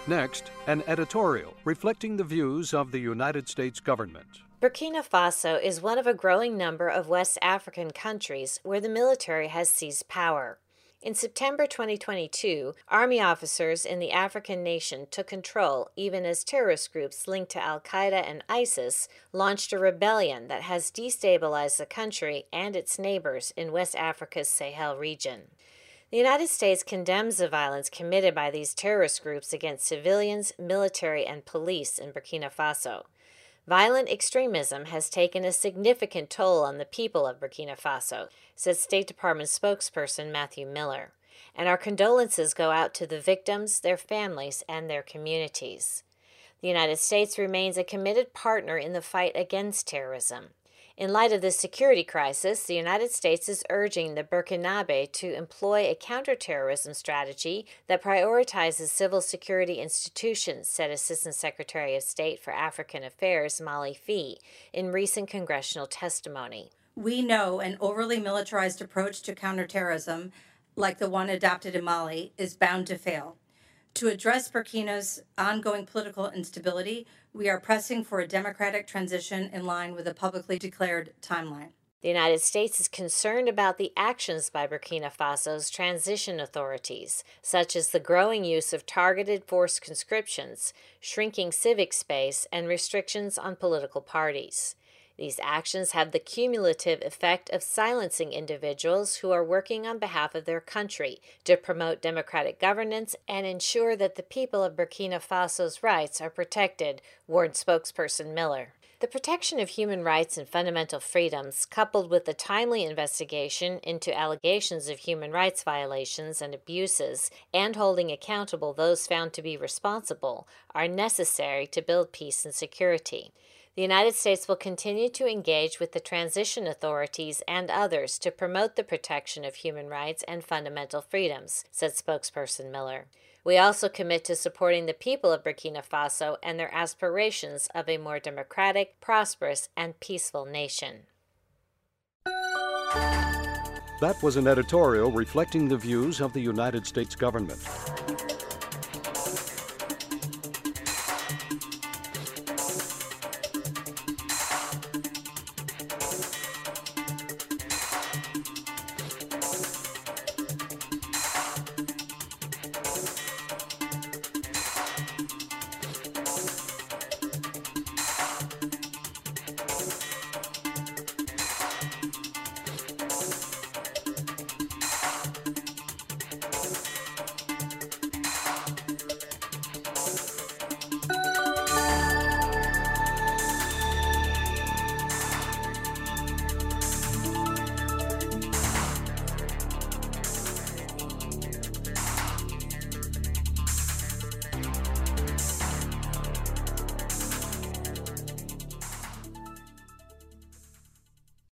Next, an editorial reflecting the views of the United States government. Burkina Faso is one of a growing number of West African countries where the military has seized power. In September 2022, army officers in the African nation took control even as terrorist groups linked to al-Qaeda and ISIS launched a rebellion that has destabilized the country and its neighbors in West Africa's Sahel region. The United States condemns the violence committed by these terrorist groups against civilians, military, and police in Burkina Faso. Violent extremism has taken a significant toll on the people of Burkina Faso, said State Department spokesperson Matthew Miller, and our condolences go out to the victims, their families, and their communities. The United States remains a committed partner in the fight against terrorism. In light of this security crisis, the United States is urging the Burkinabe to employ a counterterrorism strategy that prioritizes civil security institutions, said Assistant Secretary of State for African Affairs Molly Fee in recent congressional testimony. We know an overly militarized approach to counterterrorism, like the one adopted in Mali, is bound to fail. To address Burkina's ongoing political instability, we are pressing for a democratic transition in line with a publicly declared timeline. The United States is concerned about the actions by Burkina Faso's transition authorities, such as the growing use of targeted forced conscriptions, shrinking civic space, and restrictions on political parties. These actions have the cumulative effect of silencing individuals who are working on behalf of their country to promote democratic governance and ensure that the people of Burkina Faso's rights are protected, warned spokesperson Miller. The protection of human rights and fundamental freedoms, coupled with the timely investigation into allegations of human rights violations and abuses, and holding accountable those found to be responsible, are necessary to build peace and security. The United States will continue to engage with the transition authorities and others to promote the protection of human rights and fundamental freedoms, said spokesperson Miller. We also commit to supporting the people of Burkina Faso and their aspirations of a more democratic, prosperous, and peaceful nation. That was an editorial reflecting the views of the United States government.